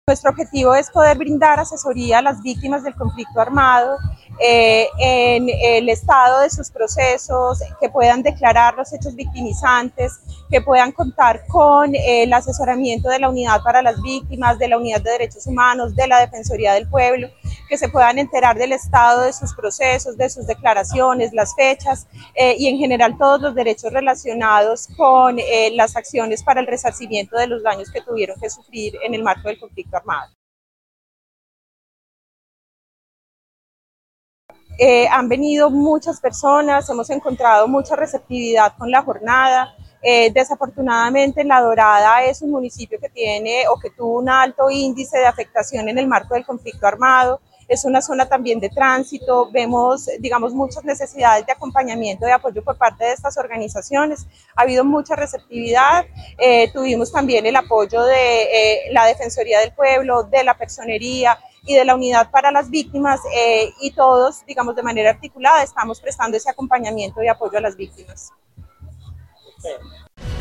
Nuestro objetivo es poder brindar asesoría a las víctimas del conflicto armado en el estado de sus procesos, que puedan declarar los hechos victimizantes, que puedan contar con el asesoramiento de la Unidad para las Víctimas, de la Unidad de Derechos Humanos, de la Defensoría del Pueblo, que se puedan enterar del estado de sus procesos, de sus declaraciones, las fechas y en general todos los derechos relacionados con las acciones para el resarcimiento de los daños que tuvieron que sufrir en el marco del conflicto armado. Han venido muchas personas, hemos encontrado mucha receptividad con la jornada. Desafortunadamente La Dorada es un municipio que tiene o que tuvo un alto índice de afectación en el marco del conflicto armado. Es una zona también de tránsito, vemos, digamos, muchas necesidades de acompañamiento, de apoyo por parte de estas organizaciones. Ha habido mucha receptividad, tuvimos también el apoyo de la Defensoría del Pueblo, de la Personería y de la Unidad para las Víctimas y todos, digamos, de manera articulada estamos prestando ese acompañamiento y apoyo a las víctimas.